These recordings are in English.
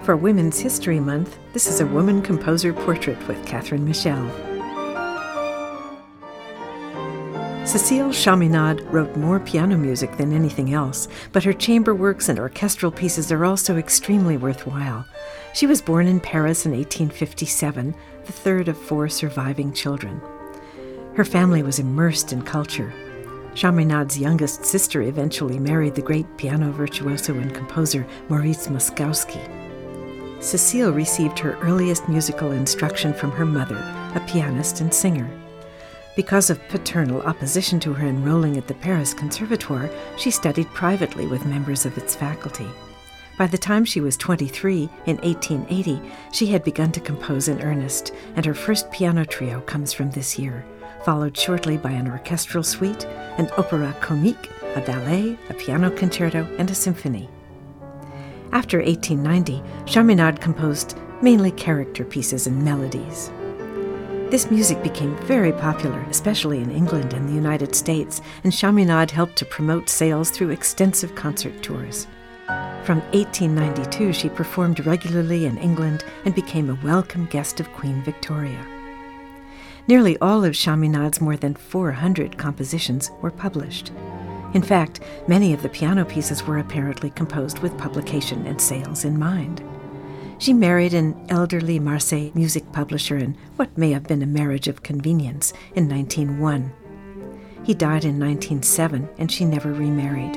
For Women's History Month, this is a woman composer portrait with Catherine Michel. Cécile Chaminade wrote more piano music than anything else, but her chamber works and orchestral pieces are also extremely worthwhile. She was born in Paris in 1857, the third of 4 surviving children. Her family was immersed in culture. Chaminade's youngest sister eventually married the great piano virtuoso and composer Maurice Moszkowski. Cécile received her earliest musical instruction from her mother, a pianist and singer. Because of paternal opposition to her enrolling at the Paris Conservatoire, she studied privately with members of its faculty. By the time she was 23, in 1880, she had begun to compose in earnest, and her first piano trio comes from this year, followed shortly by an orchestral suite, an opéra comique, a ballet, a piano concerto, and a symphony. After 1890, Chaminade composed mainly character pieces and melodies. This music became very popular, especially in England and the United States, and Chaminade helped to promote sales through extensive concert tours. From 1892, she performed regularly in England and became a welcome guest of Queen Victoria. Nearly all of Chaminade's more than 400 compositions were published. In fact, many of the piano pieces were apparently composed with publication and sales in mind. She married an elderly Marseille music publisher in what may have been a marriage of convenience in 1901. He died in 1907, and she never remarried.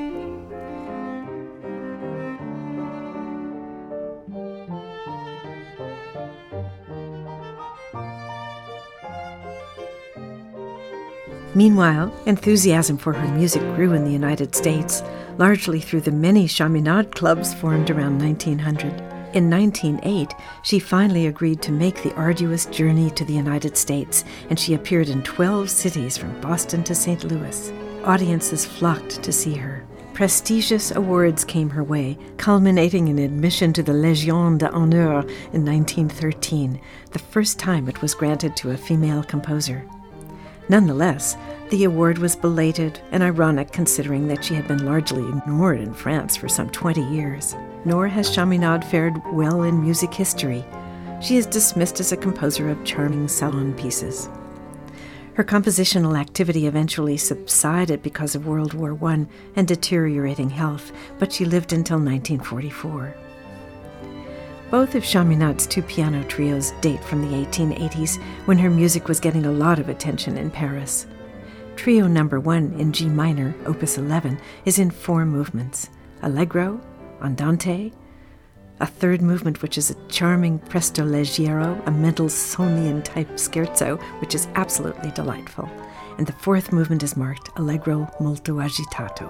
Meanwhile, enthusiasm for her music grew in the United States, largely through the many Chaminade clubs formed around 1900. In 1908, she finally agreed to make the arduous journey to the United States, and she appeared in 12 cities from Boston to St. Louis. Audiences flocked to see her. Prestigious awards came her way, culminating in admission to the Légion d'honneur in 1913, the first time it was granted to a female composer. Nonetheless, the award was belated and ironic considering that she had been largely ignored in France for some 20 years. Nor has Chaminade fared well in music history. She is dismissed as a composer of charming salon pieces. Her compositional activity eventually subsided because of World War I and deteriorating health, but she lived until 1944. Both of Chaminade's 2 piano trios date from the 1880s, when her music was getting a lot of attention in Paris. Trio No. 1 in G minor, Opus 11, is in 4 movements: Allegro, Andante, a 3rd movement which is a charming presto leggero, a Mendelssohnian-type scherzo, which is absolutely delightful, and the 4th movement is marked Allegro molto agitato.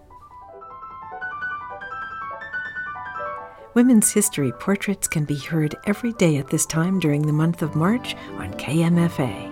Women's History Portraits can be heard every day at this time during the month of March on KMFA.